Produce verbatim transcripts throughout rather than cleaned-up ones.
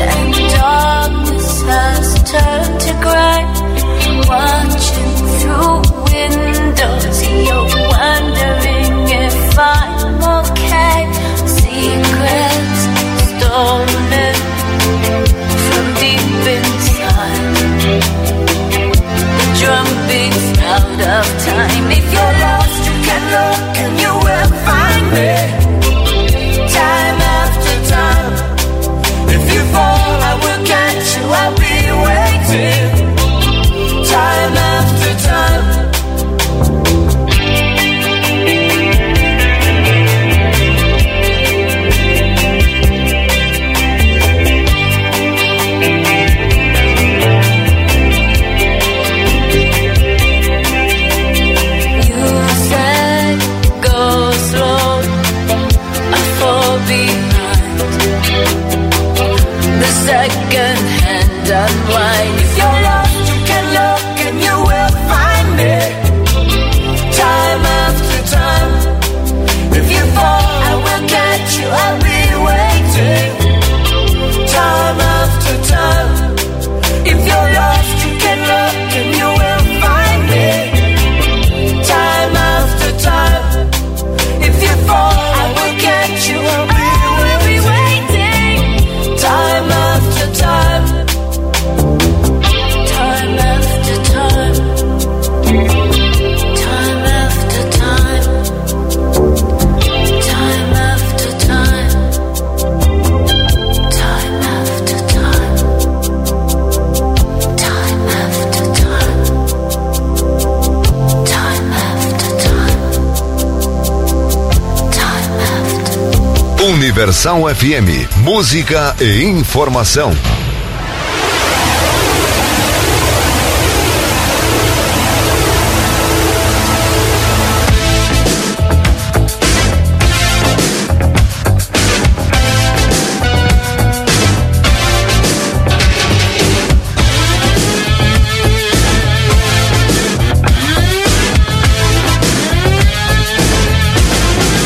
Universal F M, música e informação.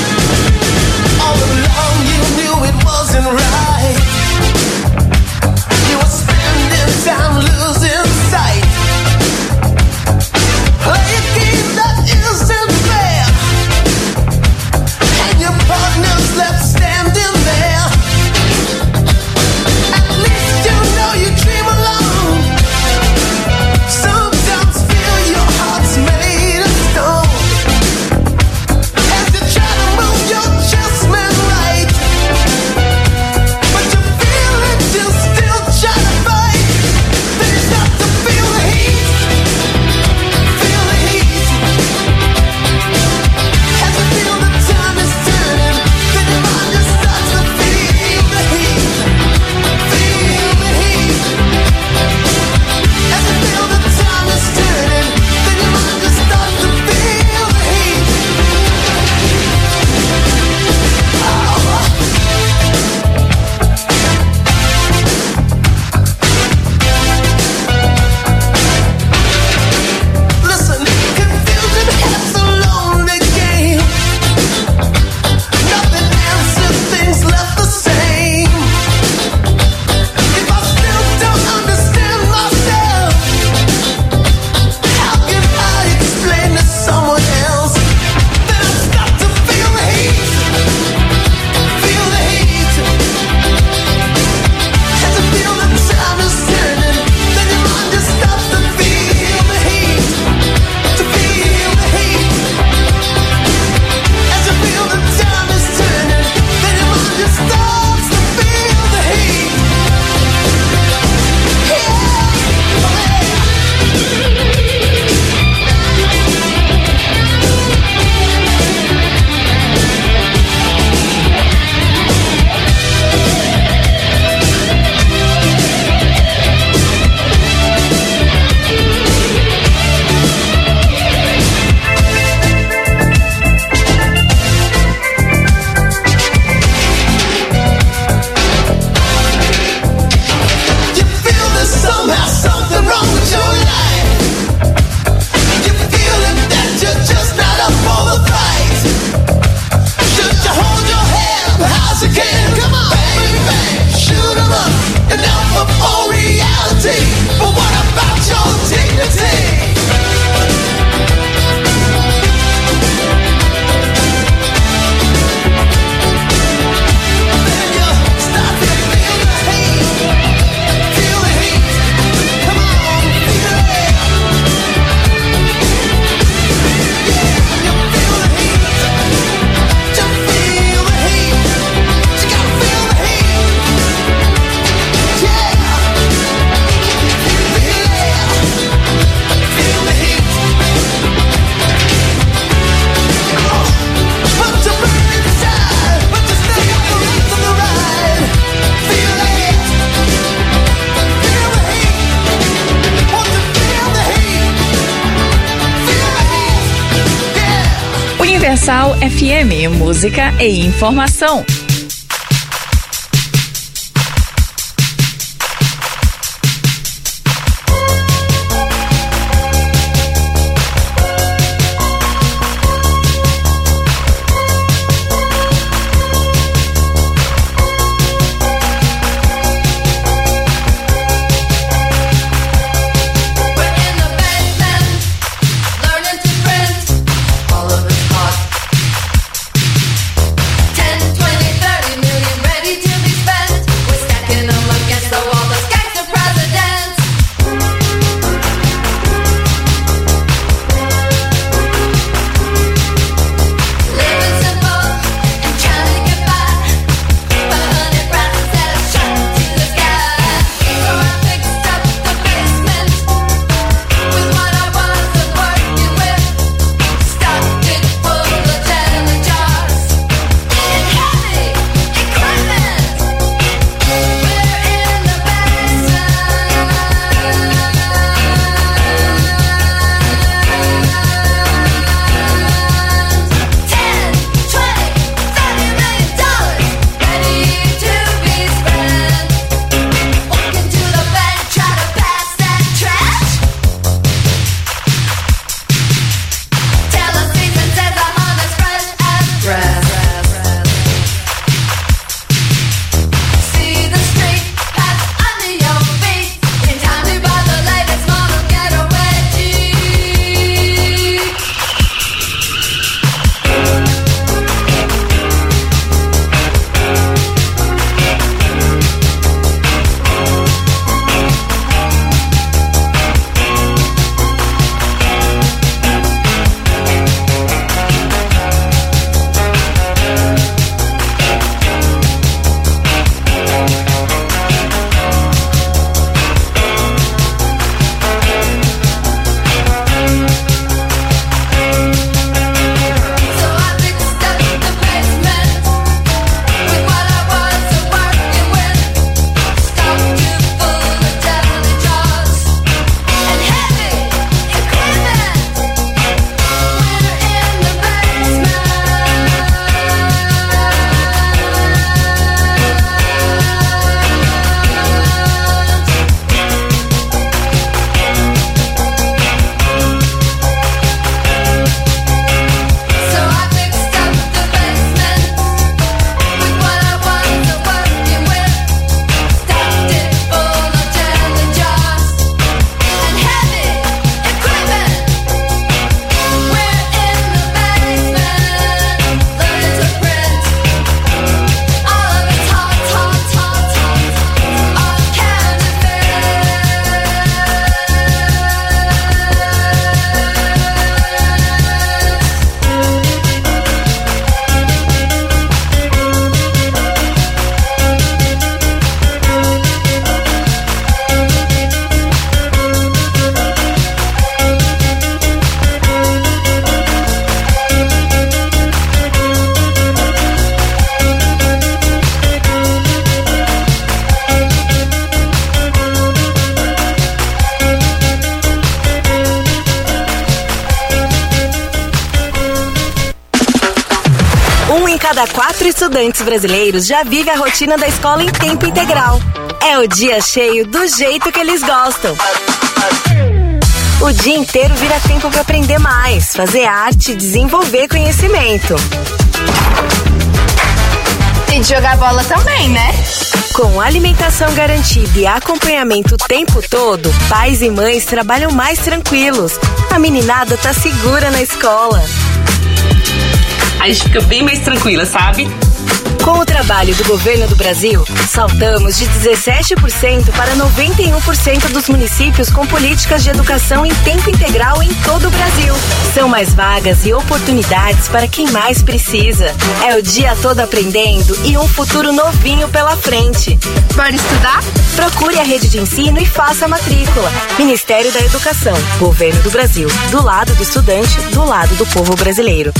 All along you knew it wasn't right. Universal F M, música e informação. Cada quatro estudantes brasileiros já vive a rotina da escola em tempo integral. É o dia cheio do jeito que eles gostam. O dia inteiro vira tempo para aprender mais, fazer arte e desenvolver conhecimento. E de jogar bola também, né? Com alimentação garantida e acompanhamento o tempo todo, pais e mães trabalham mais tranquilos. A meninada tá segura na escola. A gente fica bem mais tranquila, sabe? Com o trabalho do governo do Brasil, saltamos de dezessete por cento para noventa e um por cento dos municípios com políticas de educação em tempo integral em todo o Brasil. São mais vagas e oportunidades para quem mais precisa. É o dia todo aprendendo e um futuro novinho pela frente. Bora estudar? Procure a rede de ensino e faça a matrícula. Ministério da Educação, Governo do Brasil. Do lado do estudante, do lado do povo brasileiro.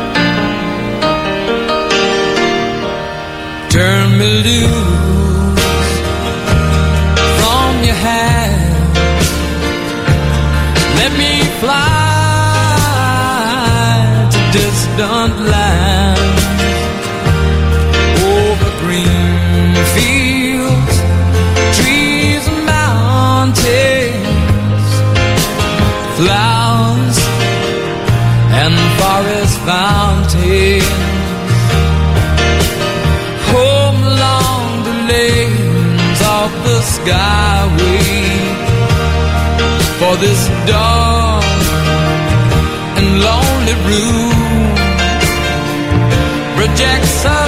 Turn me loose fountain. Home along the lanes of the skyway, for this dark and lonely room projects a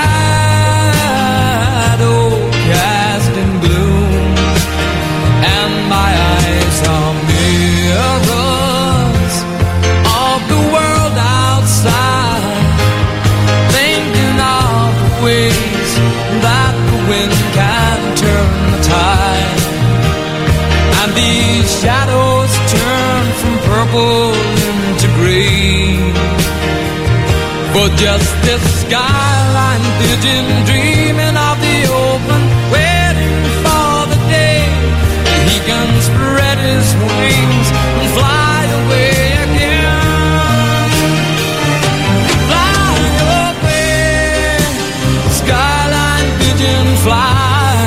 shadow cast in gloom, and my eyes are mirrors of the world outside, thinking of the ways that the wind can turn the tide, and these shadows turn from purple into green, for just this skyline pigeon dreaming of the open, waiting for the day that he can spread his wings and fly away again. Fly away, skyline pigeon, fly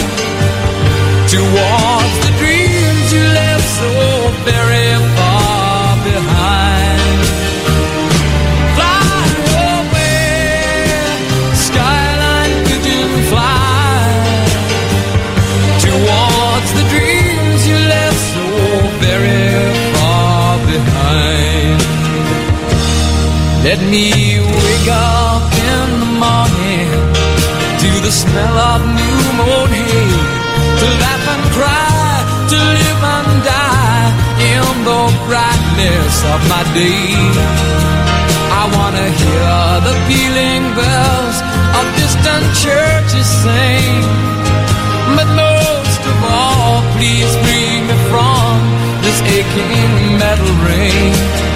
towards the dreams you left so very far behind. Fly away, skyline pigeon, fly towards the dreams you left so very far behind. Let me wake up in the morning to the smell of new mown hay, to laugh and cry, to live and die in the brightness of my day. I wanna hear the pealing bells of distant churches sing, but most of all, please free me from this aching metal ring,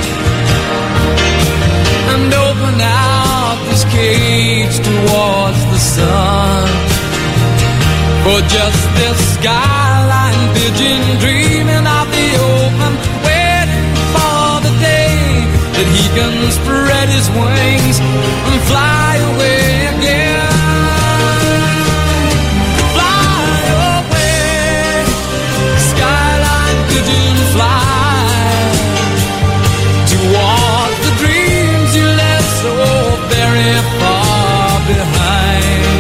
and open out this cage towards the sun, for just this skyline pigeon dreaming of the open, waiting for the day that he can spread his wings and fly away again. Fly away, skyline pigeon, fly towards the dreams you left so very far behind.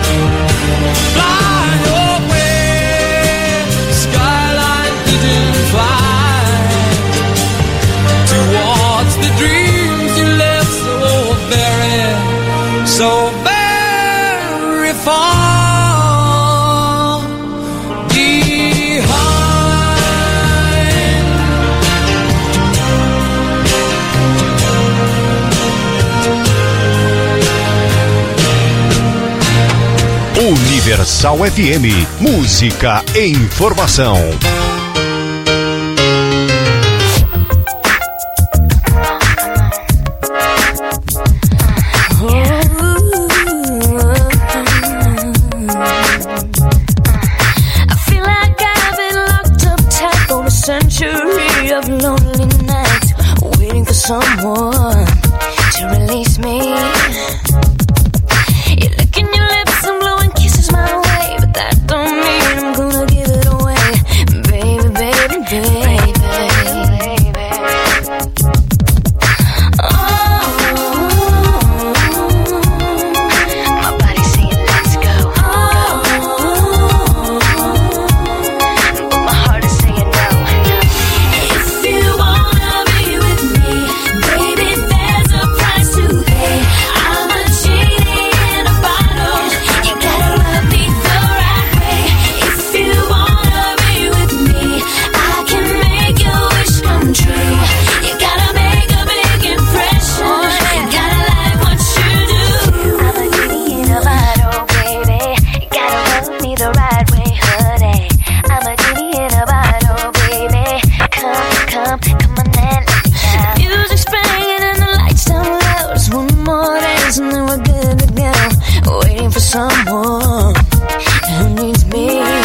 Fly away, skyline pigeon, fly towards the dreams you left so very, so very far Universal F M, música e informação. Century of lonely nights, waiting for someone to release me. You're licking your lips and blowing kisses my way, but that don't mean I'm gonna give it away, baby, baby, baby, baby. Oh, my body's saying let's go. Oh, but my heart is saying no. If you wanna be with me, baby, there's a price to pay. I'm a genie in a bottle, you gotta love me the right way. If you wanna be with me, I can make your wish come true. You gotta make a big impression, you gotta like what you do. I'm a genie in a bottle, baby, you gotta love me the right way, honey. I'm a genie in a bottle, baby. Come, come, come on and let me down. The music's playing and the lights down low. Just one more dance and then we're good to go. Waiting for someone who needs me.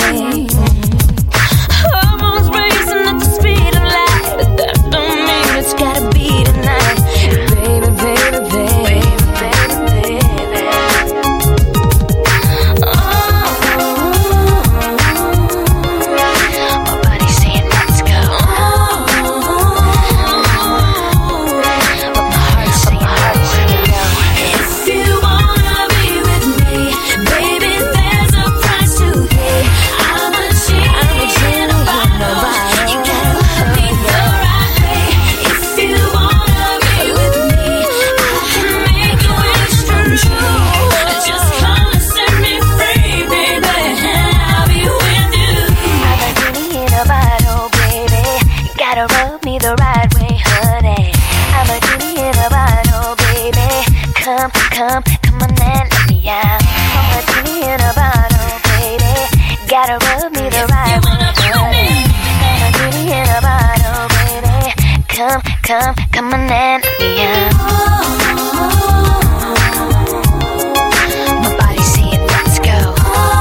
Hormones racing at the speed of light, but that don't mean it's gotta be tonight. Baby, baby, baby, baby, baby. Oh, my body's saying let's go. Oh, but my heart's saying come, come on and let me out. My body's saying let's go,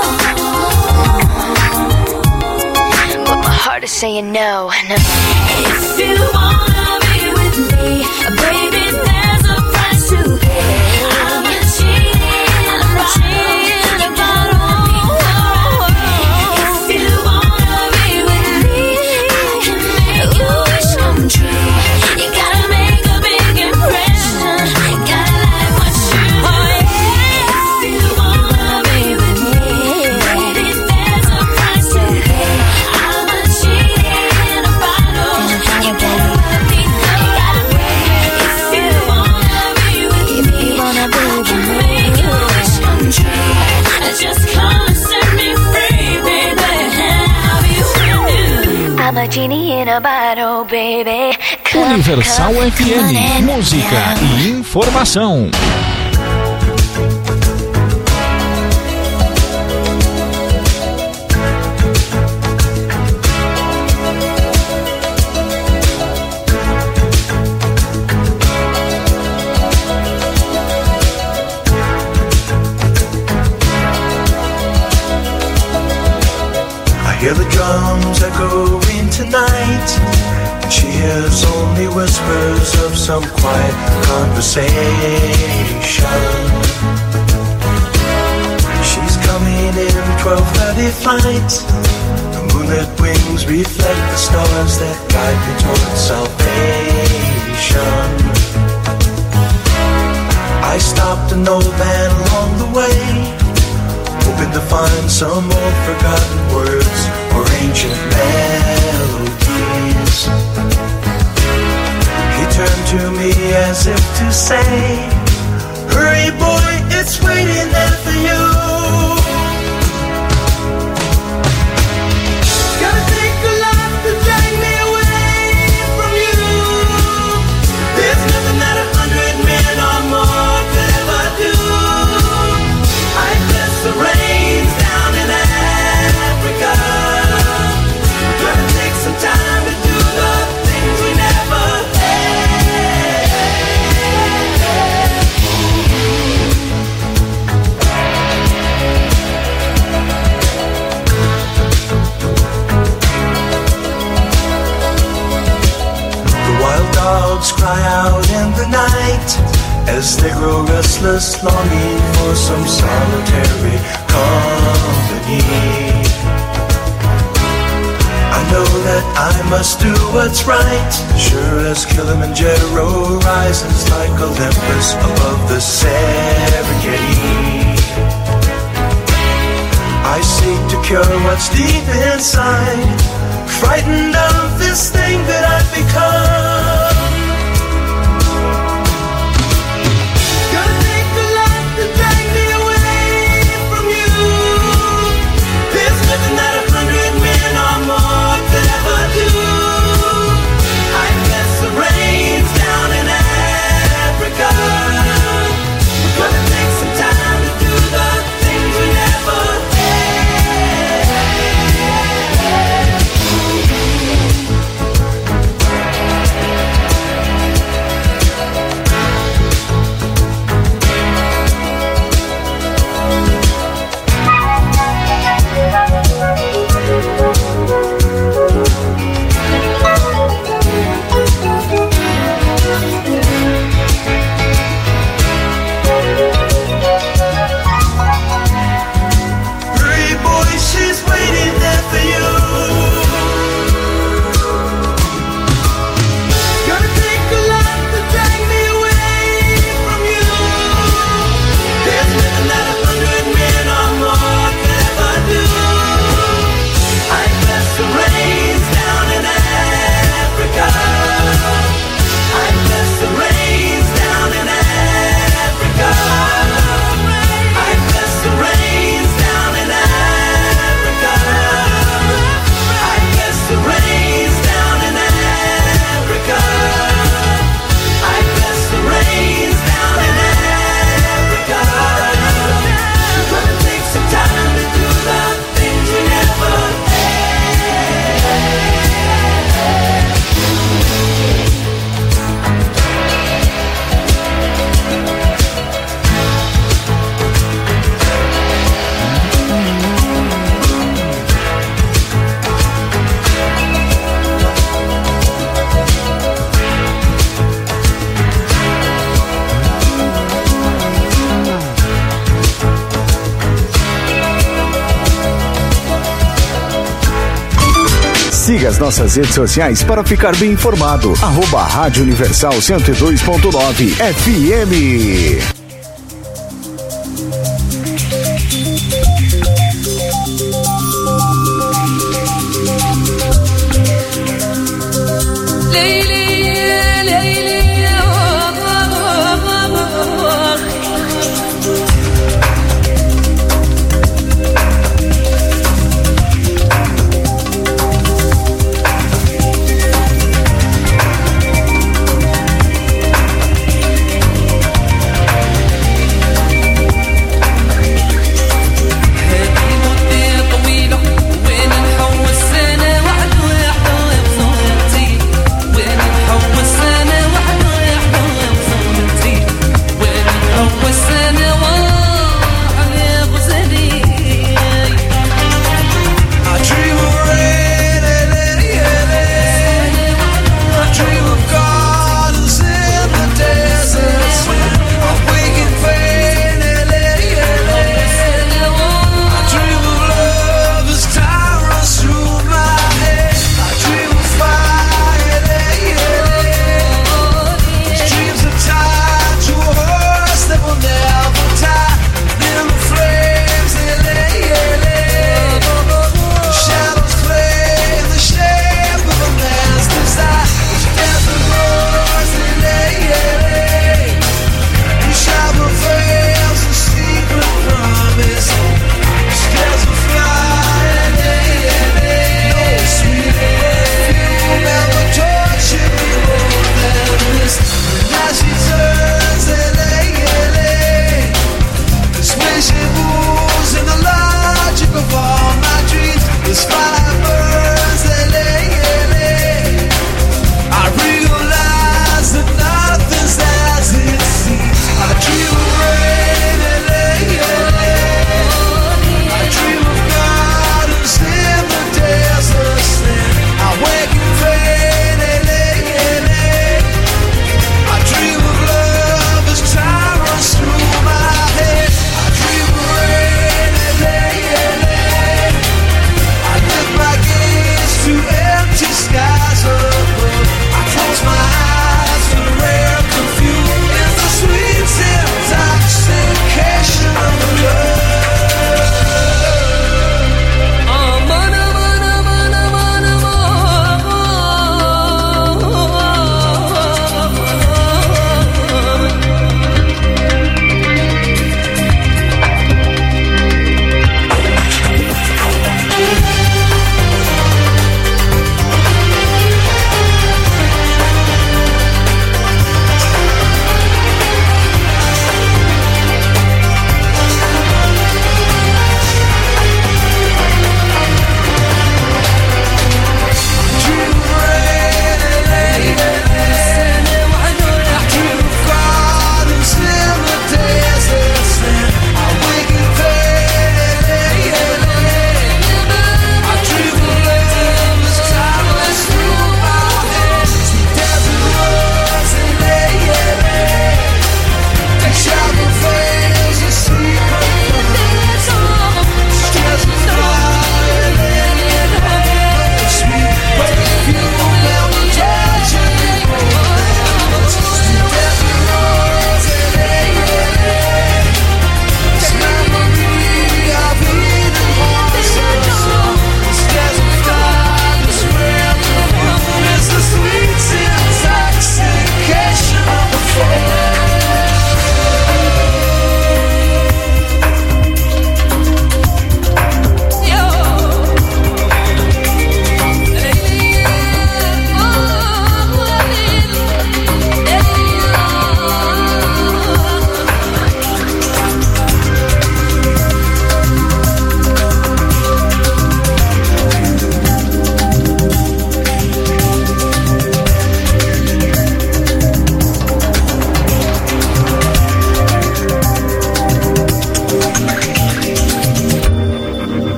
but my heart is saying no, no. If you wanna be with me, baby, there's a price to pay. I'm a cheating, I'm a cheating about all. If you wanna be with me, I can make your wish come true. You gotta make a big impression, gotta like what you do. If you wanna be with me, baby, there's a price to pay. I'm a cheating in a bottle, you better let me know. If you wanna be with me, I can make your wish come true. Just come and set me free, baby. I'll be with you. I'm a genie in a bottle, baby. Come, Universal come, F come on M, and música e informação. I hear the drums echoing tonight, and she hears only whispers of some quiet conversation. She's coming in twelve thirty flight. The moonlit wings reflect the stars that guide me towards salvation. I stopped an old man along the way, hoping to find some old forgotten words or ancient melodies. He turned to me as if to say, hurry boy, it's waiting there for you. Gotta take a lot to drag me away from you. There's nothing that a hundred men or more could ever do. I bless the rains down in Africa. Gonna take some time to do the things we never had. The wild dogs cry out in the night as they grow restless, longing for some solitary company. I know that I must do what's right, sure as Kilimanjaro rises like Olympus above the Serengeti. I seek to cure what's deep inside, frightened of this thing that I've become. Siga as nossas redes sociais para ficar bem informado. Arroba Rádio Universal cento e dois ponto nove F M.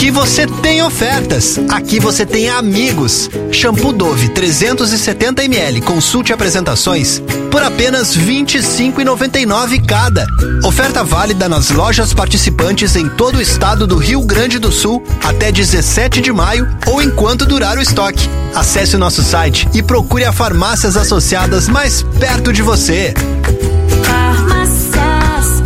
Aqui você tem ofertas, aqui você tem amigos. Shampoo Dove trezentos e setenta mililitros, consulte apresentações por apenas vinte e cinco reais e noventa e nove centavos cada. Oferta válida nas lojas participantes em todo o estado do Rio Grande do Sul até dezessete de maio ou enquanto durar o estoque. Acesse o nosso site e procure a farmácias associadas mais perto de você. Farmácias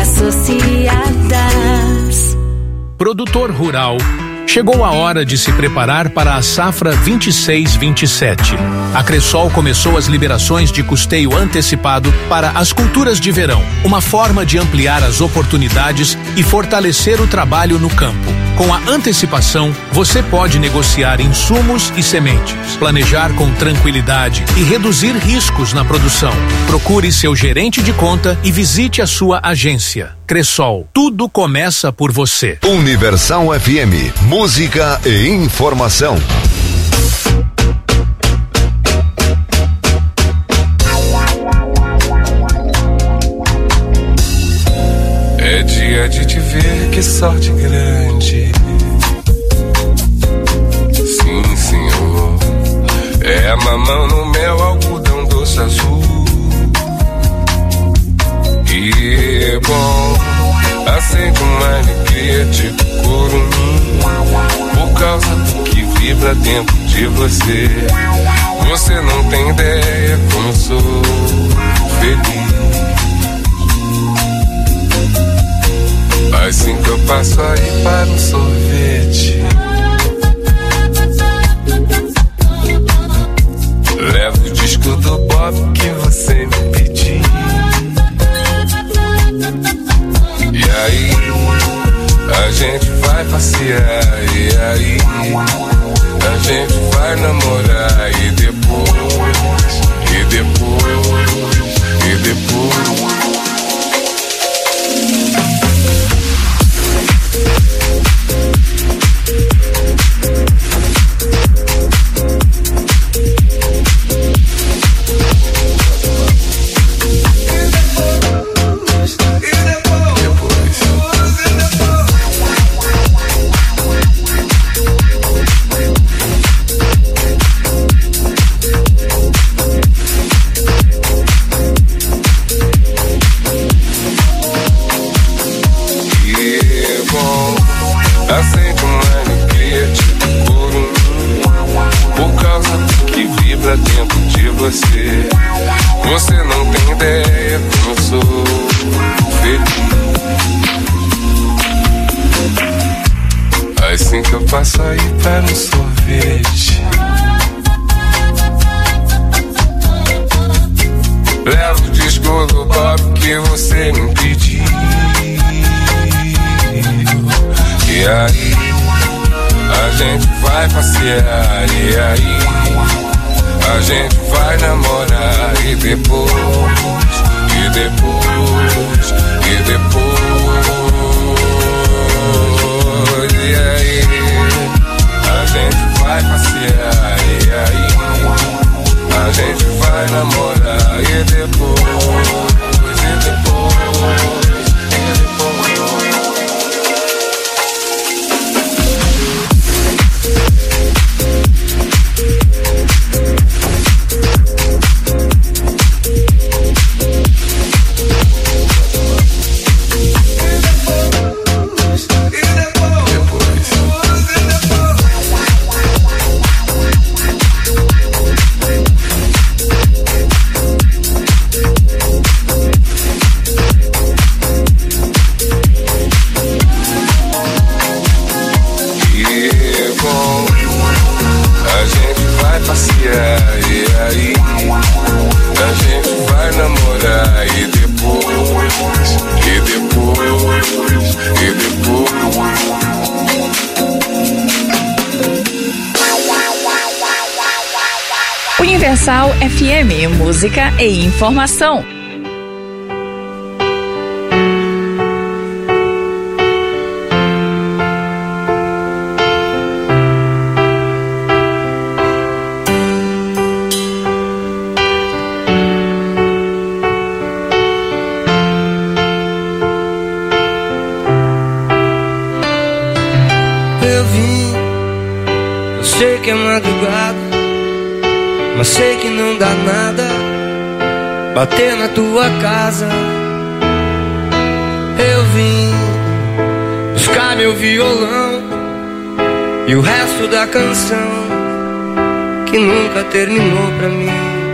Associadas. Produtor rural, chegou a hora de se preparar para a safra vinte e seis vinte e sete. A Cressol começou as liberações de custeio antecipado para as culturas de verão, uma forma de ampliar as oportunidades e fortalecer o trabalho no campo. Com a antecipação, você pode negociar insumos e sementes, planejar com tranquilidade e reduzir riscos na produção. Procure seu gerente de conta e visite a sua agência. Cressol, tudo começa por você. Universal F M, música e informação. É dia de te ver, que sorte grande. Sim, senhor. É mamão no mel, algodão doce azul. E é bom, acende uma alegria tipo curumim, por causa do que vibra dentro de você. Você não tem ideia como eu sou feliz. Assim que eu passo aí para um sorvete, levo o disco do Bob que você me pediu. E aí, a gente vai passear. E aí, a gente vai namorar. E depois, e depois, e depois. Acende uma alegria tipo curumim, por causa do que vibra dentro de você. Você não tem ideia como eu sou feliz. Assim que eu passo aí para um sorvete, levo o disco do Bob que você me pediu. E aí, a gente vai passear. E aí, a gente vai namorar. E depois, e depois, e depois. E aí, a gente vai passear. E aí, a gente vai namorar. E depois, e depois. Universal F M, música e informação. sei que é madrugada, mas sei que não dá nada bater na tua casa. Eu vim buscar meu violão e o resto da canção que nunca terminou pra mim.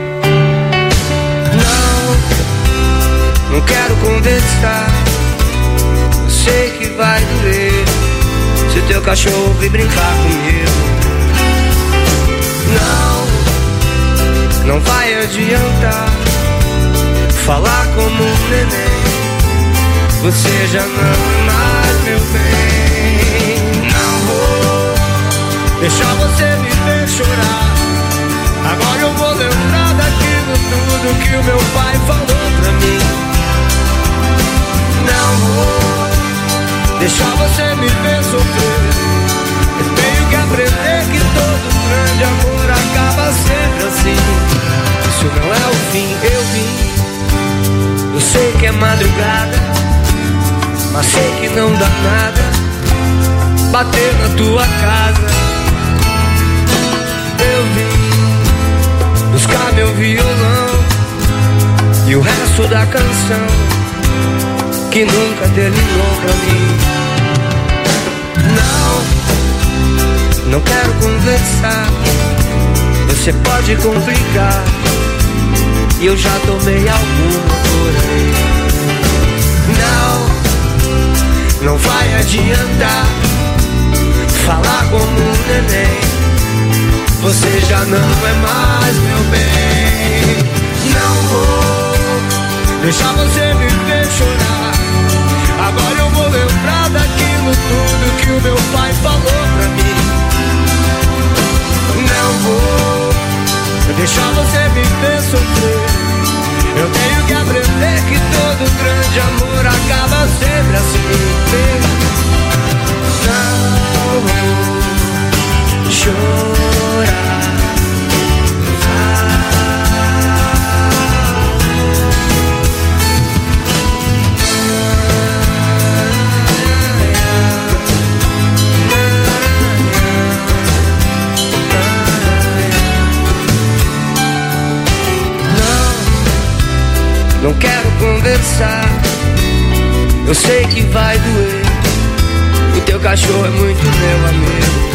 Não, não quero conversar, eu sei que vai doer se teu cachorro vir brincar comigo. Não, não vai adiantar falar como um neném, você já não é mais meu bem. Não vou deixar você me ver chorar, agora eu vou lembrar daquilo tudo que o meu pai falou pra mim. Não vou deixar você me ver sofrer, eu tenho que aprender que todo grande amor acaba sempre assim. Isso não é o fim, eu vim, eu sei que é madrugada, mas sei que não dá nada bater na tua casa. Eu vim buscar meu violão e o resto da canção que nunca terminou pra mim. Não, não quero conversar, você pode complicar, e eu já tomei alguma por aí. Não, não vai adiantar falar como um neném, você já não é mais meu bem. Não vou deixar você me ver chorar, agora eu vou lembrar daquilo tudo que o meu pai falou pra mim. Não vou deixar você me ver sofrer, eu tenho que aprender que todo grande amor acaba sempre assim. Não vou chorar, não quero conversar, eu sei que vai doer, o teu cachorro é muito meu amigo.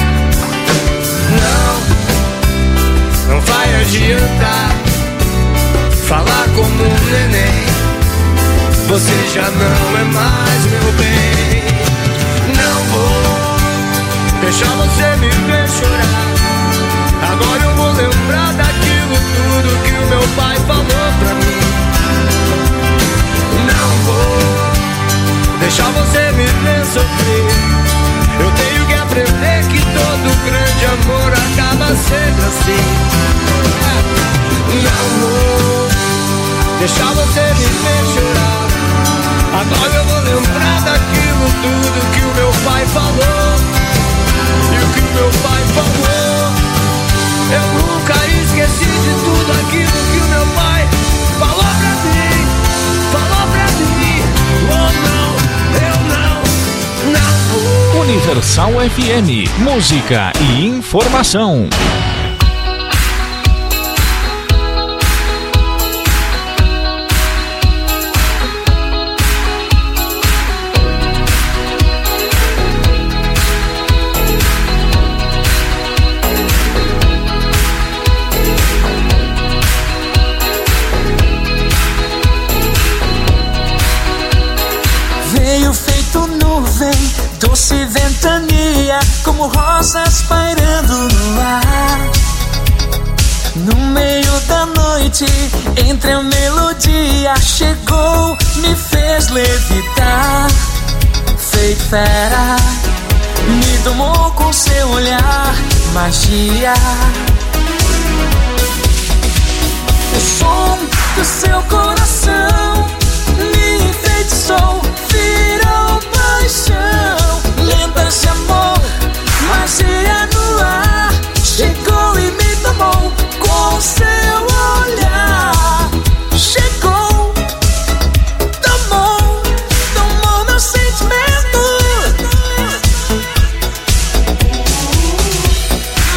Não, não vai adiantar falar como um neném, você já não é mais meu bem. Não vou deixar você me ver chorar, agora eu vou lembrar daquilo tudo que o meu pai falou pra mim. Não vou deixar você me ver sofrer, eu tenho que aprender que todo grande amor acaba sempre assim. Não vou deixar você me ver chorar, agora eu vou lembrar daquilo tudo que o meu pai falou. E o que o meu pai falou, eu nunca esqueci de tudo aquilo que o meu pai falou pra mim. Falou pra mim, oh não, eu não, não vou. Universal F M, música e informação. Doce ventania, como rosas pairando no ar. No meio da noite, entre a melodia, chegou, me fez levitar. Feito fera, me domou com seu olhar, magia. O som do seu coração me enfeitiçou, virou paixão. Lendas de amor, magia no ar, chegou e me tomou com seu olhar. Chegou, tomou, tomou meu sentimento.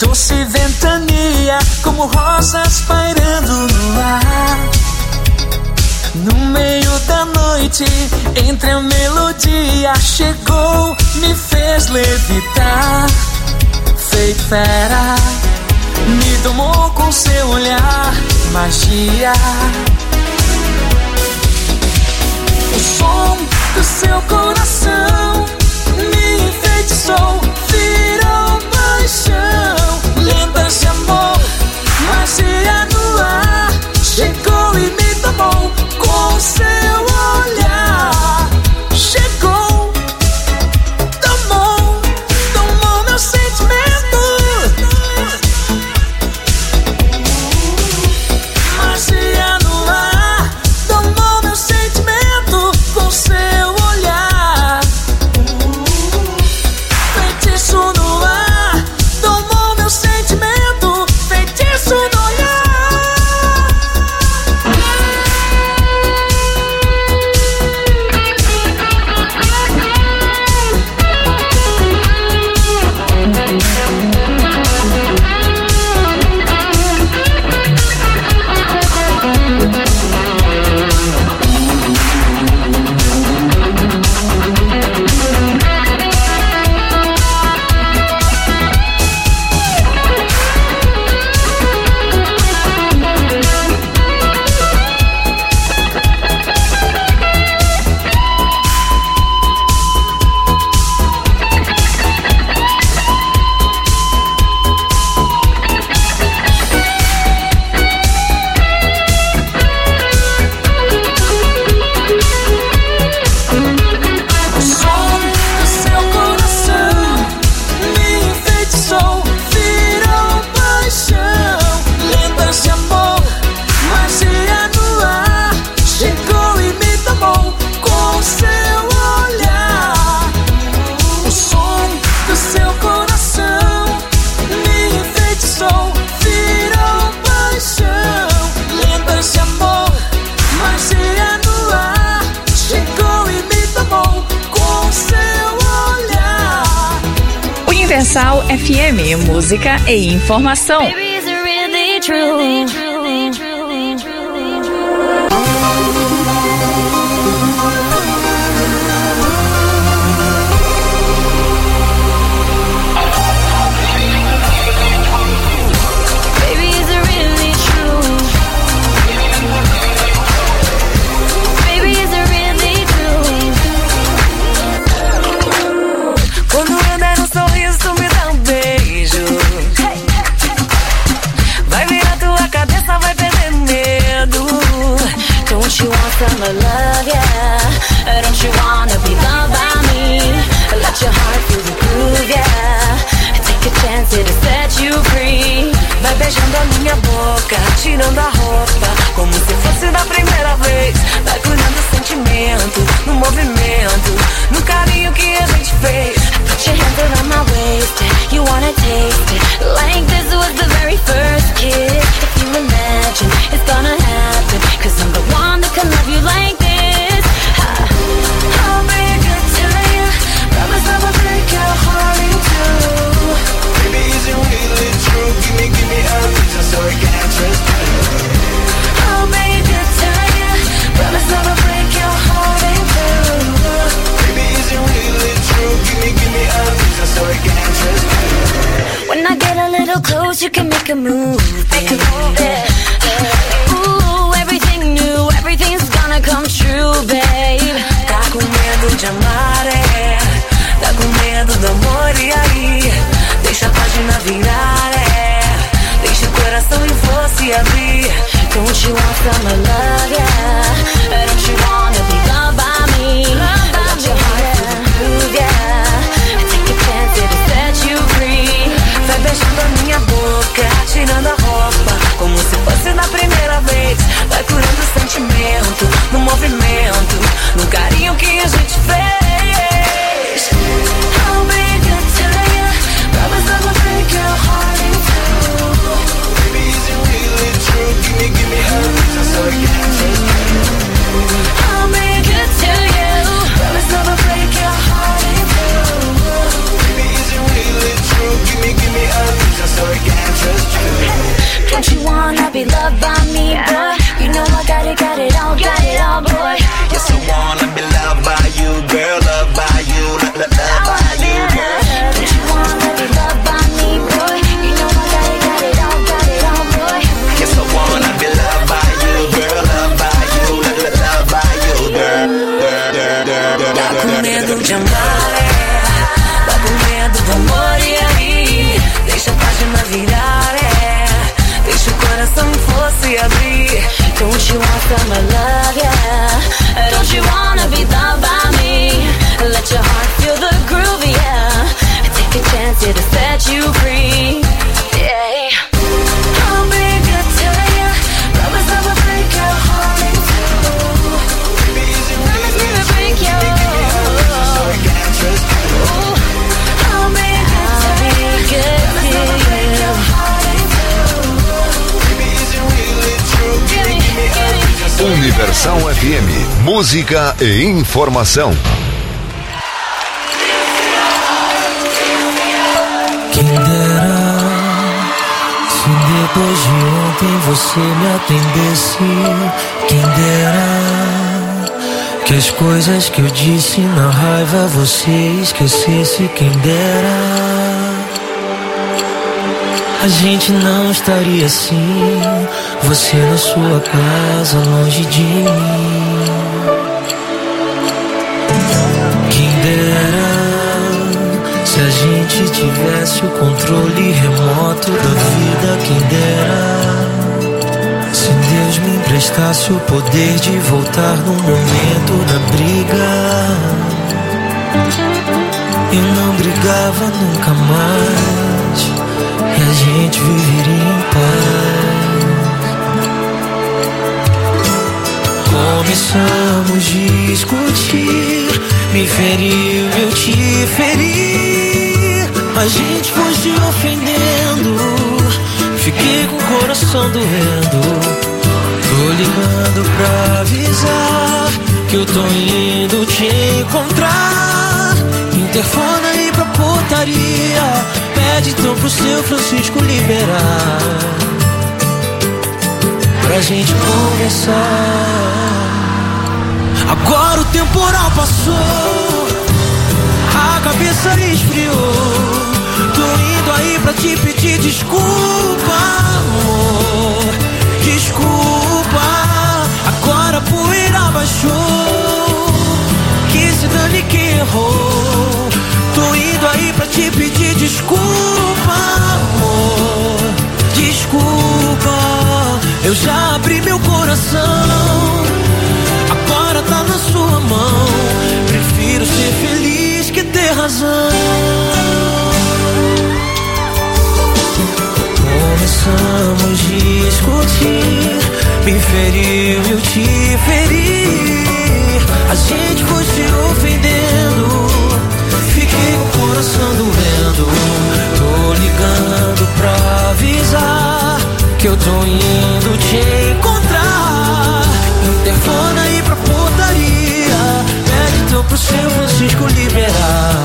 doce ventania, como rosas pairando no ar. No meio da noite, entre a melodia, chegou, me fez levitar. Feito fera, me domou com seu olhar, magia. O som do seu coração me enfeitiçou, virou paixão. Lendas de amor, magia no ar, chegou e me tomou com seu olhar. Chegou, tomou, tomou meu sentimento. Magia no ar, tomou meu sentimento com seu olhar. Feitiço no ar, tomou meu sentimento. Feitiço no olhar. Universal F M, música e informação. Baby, is it really true? Don't you want some love, yeah? Don't you wanna be loved by me? Let your heart feel the groove, yeah? Take a chance, it'll set you free. Vai beijando a minha boca, tirando a roupa, como se fosse da primeira vez. Vai curando o sentimento, no movimento, no carinho que a gente fez. Put your hands around my waist, you wanna taste it. Like this was the very first kiss. If you imagine, it's gonna happen, 'cause I'm the one that can love you like this. I'll be good to you, promise I will break your heart in two. Baby, is it really true? Give me, give me a reason so I can trust you. I'll be good to you, promise I will break your heart in two. Baby, is it really true? Give me, give me a reason so I can trust you. When I get a little close, you can make a move, make a move, yeah. Ooh, everything new, everything's gonna come true, babe. Tá com medo de amar, é? Tá com medo do amor, e aí? Deixa a página virar, é? Deixa o coração e você abrir. Don't you want some love, yeah? Don't you wanna be loved by me? Let your heart feel the groove, yeah? Take a chance, it'll set you free. Vai beijando a minha boca, tirando a roupa, como se fosse da primeira vez. Vai curando o sentimento, no movimento, no carinho que a gente fez. I'll be good to you, promise I will break your heart in two. Baby, is it really true? Give me, give me a reason so I can of my love, yeah. Don't you wanna be loved by me? Let your heart feel the groove, yeah. Take a chance here to set you free, yeah. I'll be good to you. Promise never break your heart in two. Promise never break your heart. Ooh, I'll be good to you. Promise never break your heart in two. Universal F M, música e informação. Quem dera se depois de ontem você me atendesse. Quem dera que as coisas que eu disse na raiva você esquecesse. Quem dera a gente não estaria assim, você na sua casa, longe de mim. Quem dera se a gente tivesse o controle remoto da vida. Quem dera se Deus me emprestasse o poder de voltar no momento da briga. Eu não brigava nunca mais e a gente viveria em paz. Começamos a discutir, me feriu, eu te feri. A gente foi se ofendendo, fiquei com o coração doendo. Tô ligando pra avisar que eu tô indo te encontrar. Interfona aí pra putaria, pede então pro seu Francisco liberar, pra gente conversar. Agora o temporal passou, a cabeça esfriou. Tô indo aí pra te pedir desculpa, amor. Desculpa, agora a poeira baixou. Que se dane quem errou. Tô indo aí pra te pedir desculpa, amor. Desculpa, eu já abri meu coração, agora tá na sua mão. Prefiro ser feliz que ter razão. Começamos a discutir, me feriu, eu te feri. A gente foi se ofendendo, fiquei com o coração doendo. Tô ligando pra avisar que eu tô indo te encontrar. Interfona aí pra putaria, pede então pro seu Francisco liberar,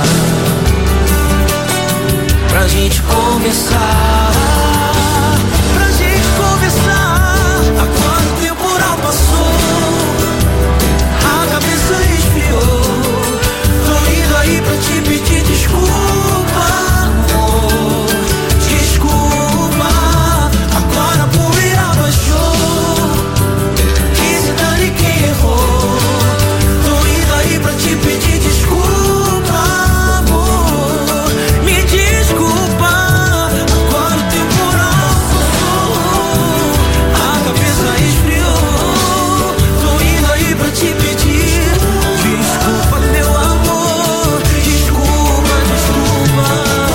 pra gente conversar. Pra gente conversar. Agora o temporal passou, a cabeça esfriou. Tô indo aí pra te pedir desculpa, amor. Desculpa, agora a poeira baixou. Que se dane quem errou. Tô indo aí pra te pedir desculpa, amor. Me desculpa, agora o temporal passou, a cabeça esfriou. Tô indo aí pra te pedir desculpa, meu amor. Desculpa, desculpa.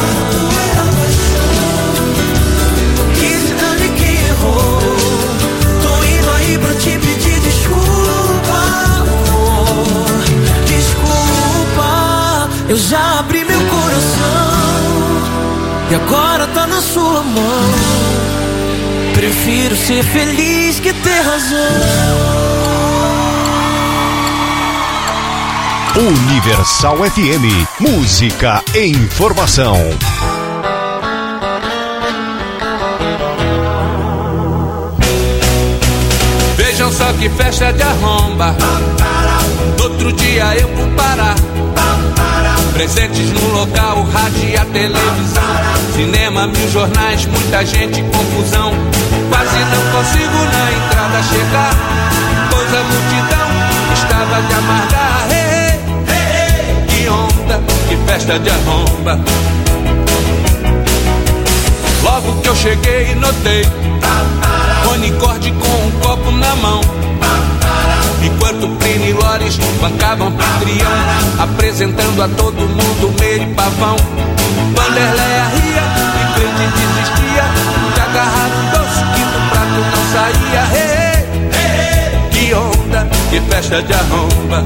Que se dane quem errou. Tô indo aí pra te pedir desculpa, amor. Desculpa, eu já abri meu coração e agora tá na sua mão. Prefiro ser feliz que ter razão. Universal F M, música e informação. Vejam só que festa de arromba. No outro dia eu vou parar. Presentes no local, rádio e a televisão. Cinema, mil jornais, muita gente, confusão. Quase não consigo na entrada chegar, pois a multidão estava de amargar. Hey, hey, hey, que onda, que festa de arromba. Logo que eu cheguei notei Rony Corde com um copo na mão. enquanto Plínio e Lores bancavam anfitrião, apresentando a todo mundo Meire e Pavão. Vanderleia ria e Crente desistia, de agarrar um doce que do prato não saía. Hey, hey, hey, que onda, que festa de arromba.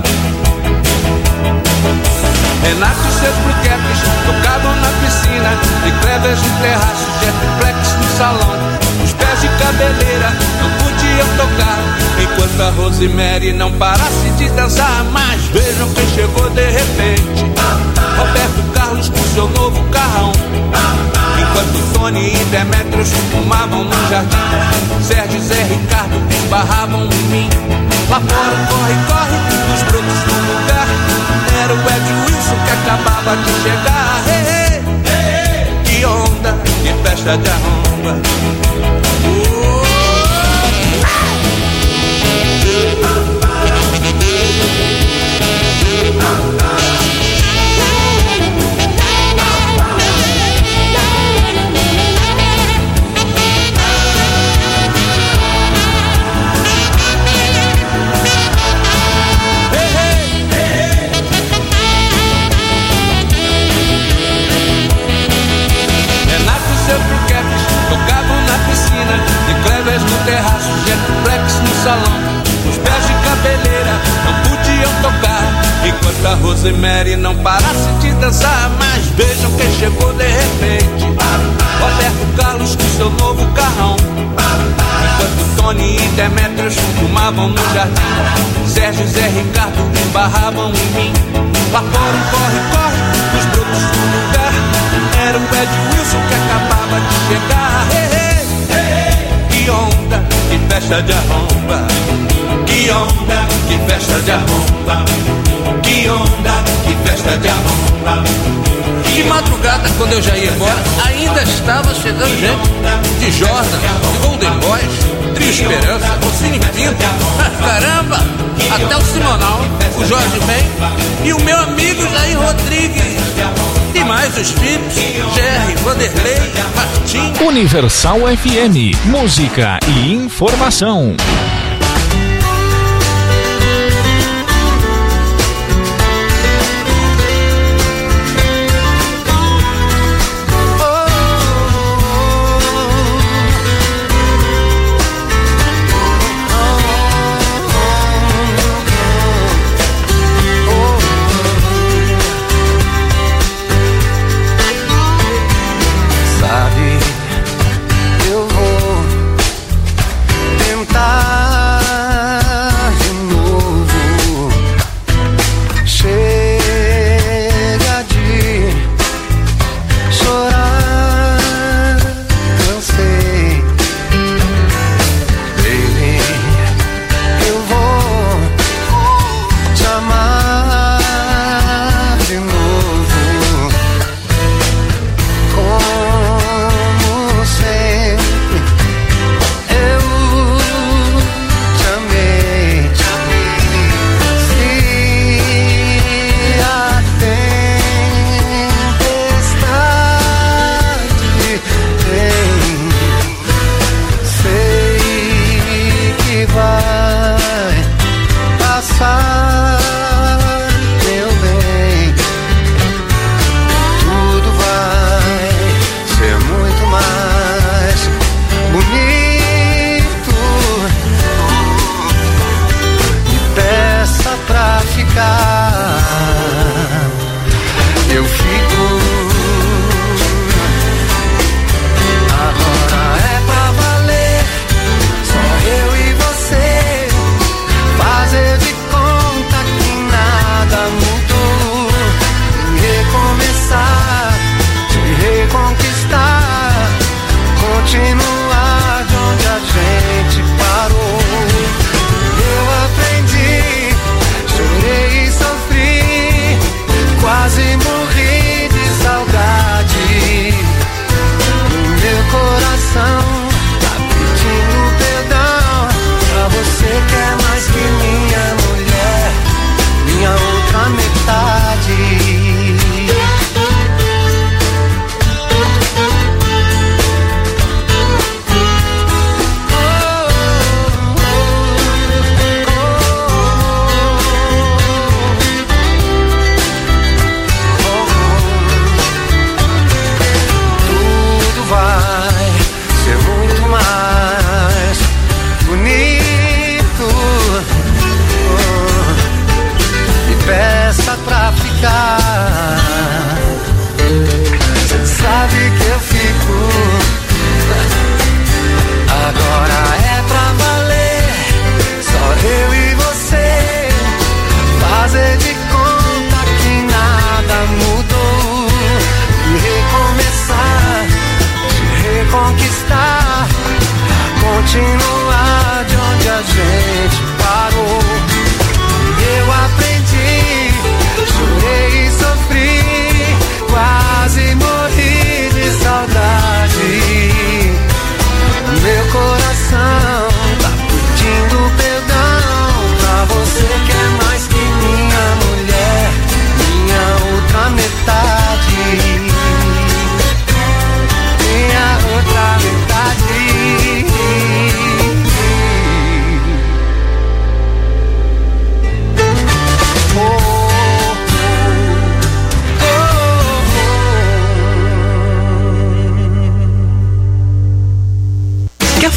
Renato e seus briquetes tocavam na piscina, e Cleves no terraço, jetplex no salão. Os pés de cabeleira não podiam tocar, enquanto a Rosemary não parasse de dançar. Mas vejam quem chegou de repente, Roberto Carlos com seu novo carrão. Enquanto Tony e Demetrios fumavam no jardim, Sérgio e Zé Ricardo esbarravam em mim. Lá fora um corre-corre dos brotos do lugar, era o Ed Wilson que acabava de chegar. Hey, hey, hey, que onda, que festa de arromba. Oh. Tocavam na piscina, de Cleves no terraço, jetplex no salão. Os pés de cabeleira não podiam tocar, enquanto a Rosemary não parasse de dançar. Mas vejam quem chegou de repente, Roberto Carlos com seu novo carrão. Enquanto Tony e Demetrios fumavam no jardim, Sérgio e Zé Ricardo esbarravam em mim. Lá fora um corre-corre dos brotos do lugar, era o Ed Wilson que acabava de chegar. Hey, hey, hey, que onda, que festa de arromba. Que onda, que festa de arromba. Que onda, que festa de arromba. De madrugada, quando eu já ia embora, ainda estava chegando gente de Jordan, de Golden Boys, Trio Esperança, Cine Pinto. Caramba! Até o Simonal, o Jorge Ben e o meu amigo Jair Rodrigues. E mais os filhos, Jerry, Vanderlei, Martim. Universal F M, música e informação. Sabe, eu vou tentar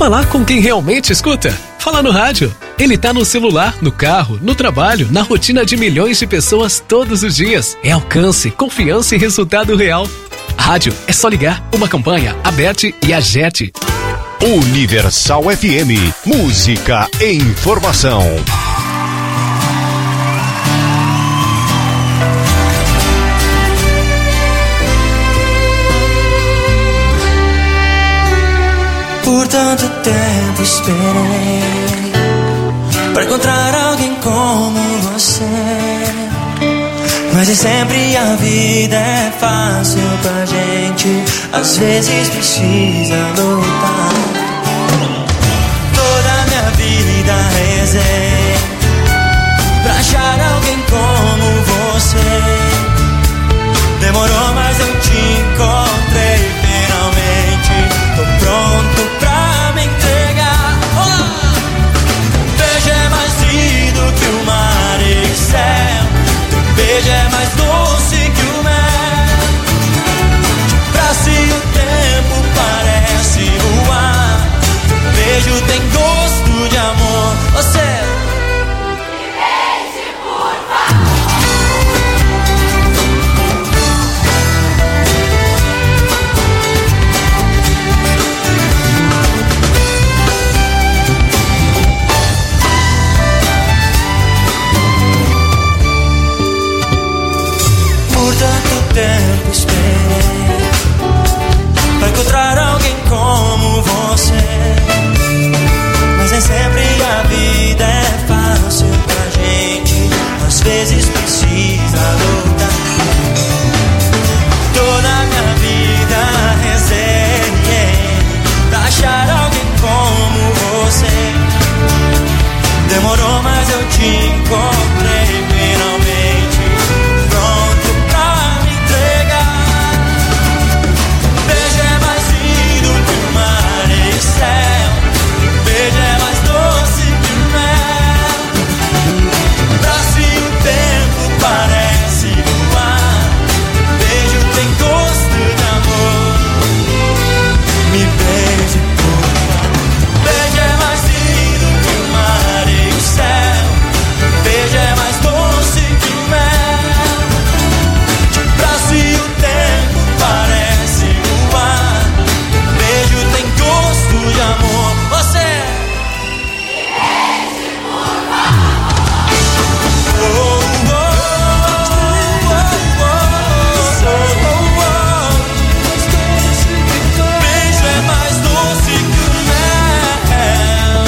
Falar com quem realmente escuta. Falar no rádio. Ele tá no celular, no carro, no trabalho, na rotina de milhões de pessoas todos os dias. É alcance, confiança e resultado real. Rádio é só ligar. Uma campanha, Aberte e Agete. Universal F M. Música e informação. Por tanto tempo esperei pra encontrar alguém como você, mas nem sempre a vida é fácil pra gente. Às vezes precisa lutar. Toda minha vida rezei pra achar alguém como você. Demorou, mas eu te encontrei finalmente. Tô pronto pra me entregar. Olá! Beijo é mais lindo que o mar e o céu. Teu beijo é mais doce que o mel. Pra si o tempo parece voar. Teu beijo tem gosto de amor. Você tempo esperei pra encontrar alguém como você, mas nem sempre a vida é fácil pra gente. Às vezes precisa lutar. Toda minha vida rezei pra achar alguém como você. Demorou, mas eu te encontrei finalmente. Pronto pra me entregar. Beijo é mais lindo que o mar e o céu. Beijo é mais doce que o mel. Pra si o tempo parece voar. Beijo tem gosto de amor. Me beije, por favor. Beijo é mais lindo que o mar e o céu. Beijo é mais doce que o mel. Pra si o tempo parece voar. Beijo tem gosto de amor. Você Oh, oh, oh, oh, oh, oh, oh. Beijo é mais doce que o mel.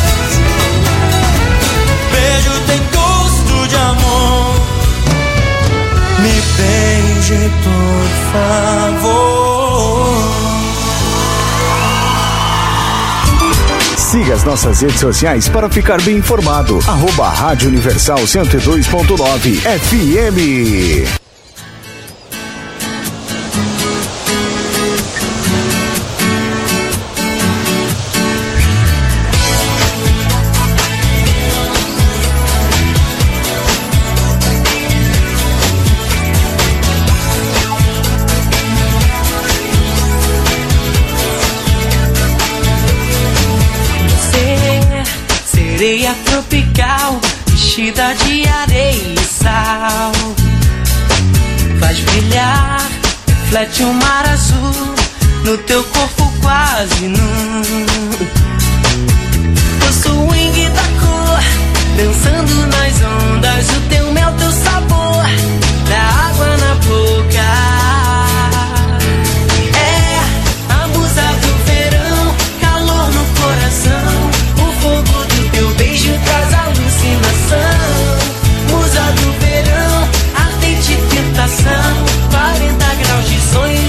Beijo tem gosto de amor. Me beije, por favor. Siga as nossas redes sociais para ficar bem informado. Arroba Rádio Universal cento e dois ponto nove F M. Sereia tropical, vestida de areia e sal, faz brilhar, reflete um mar azul no teu corpo quase nu. O swing da cor, dançando nas ondas, o teu mel, teu sabor